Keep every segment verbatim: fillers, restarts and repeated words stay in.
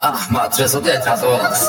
احمد رضا دلتواست.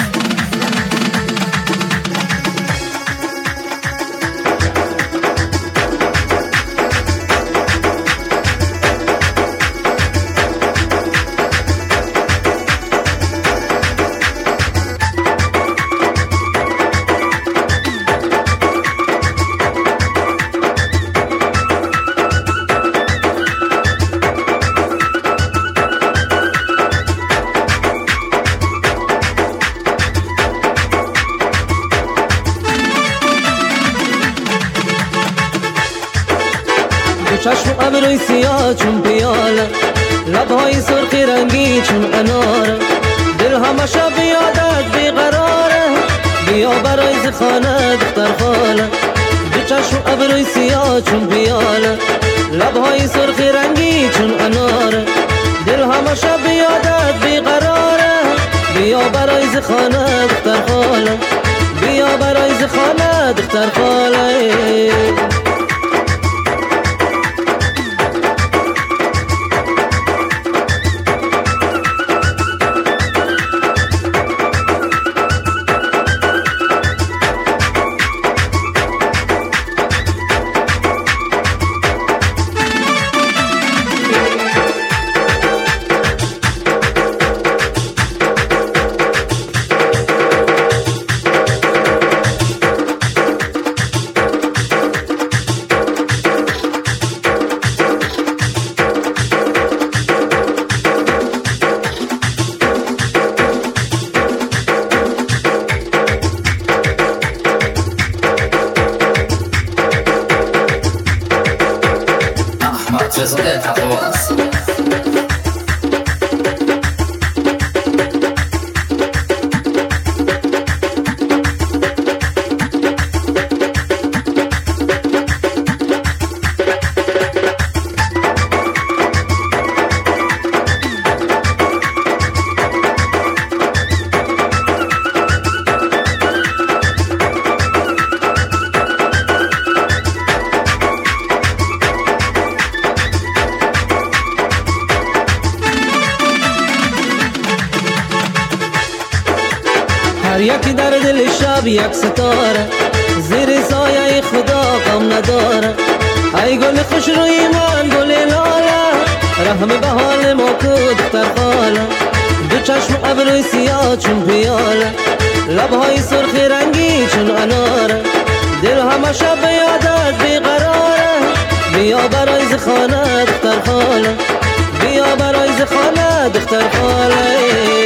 چشم ابروی سیاه چون پیاله، لبهای سرخی رنگی چون اناره، دل همه شب یادت بیقراره، بیا برای زخانه دختر خاله. دو چشم ابروی سیاه چون پیاله، لبهای سرخی رنگی چون اناره، دل همه شب یادت بیقراره، بیا برای زخانه دختر خاله، بیا برای زخانه دختر خاله. احمد رضا دلتواست. هر یکی در دل شب یک ستاره، زیر سایه خدا غم نداره. ای گل خوش روی من گل لاله، رحم به حال ما کو دختر خاله. دو چشم ابروی سیاه چون پیاله، لبهای سرخی رنگی چون اناره، دل همه شب یادت بیقراره، بیا برای زخانه دختر خاله، بیا برای زخانه دختر خاله.